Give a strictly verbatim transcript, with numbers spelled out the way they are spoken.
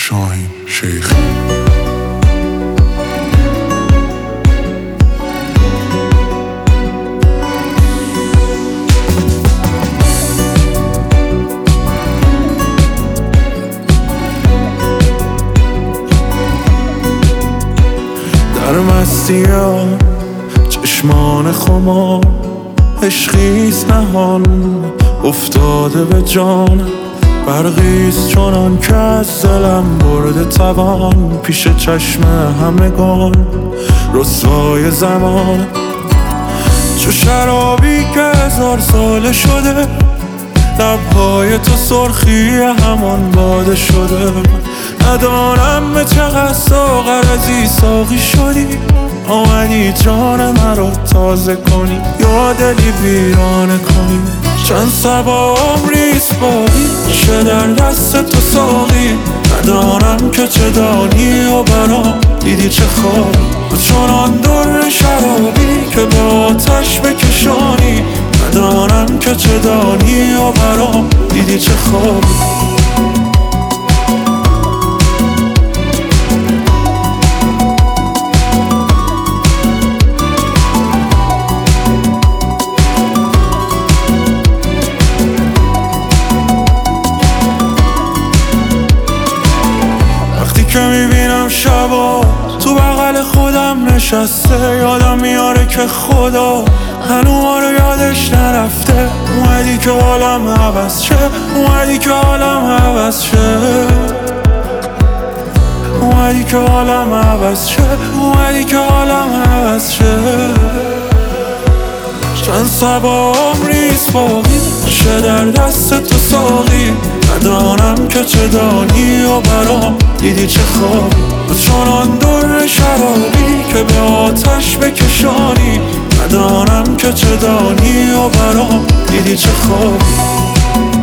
شاهین شیخ. در مستی ها چشمان خمار عشقیست نهان افتاده به جانم، برقیست چنان که از دلم برده توان، پیش چشم همگان رسوای زمان. چو شرابی که هزار ساله شده، لبهای تو سرخی همان باده شده. ندانم به چقدر ساغر ازی ساقی شدی، آمدی جان مرا تازه کنی یا دلی ویرانه کنی. چند صبا عمریست باقی شه در دست تو ساقی، ندانم که چه دانی و برام دیدی چه خوابی. تو چنان در شرابی که به آتش بکشانی، ندانم که چه دانی و برام دیدی چه خوابی. که میبینم شبا تو بغل خودم نشسته، یادم میاره که خدا هنو ما رو یادش نرفته. اومدی که حالم عوض شه، اومدی که حالم عوض شه، اومدی که حالم عوض شه، اومدی که حالم عوض شه. چند صبا عمریست باقی شه در دست تو ساقی، ندانم که چه دانی و برام دیدی چه خوابی. تو چنان در شرابی که به آتش بکشانی، ندانم که چه دانی و برام دیدی چه خوابی.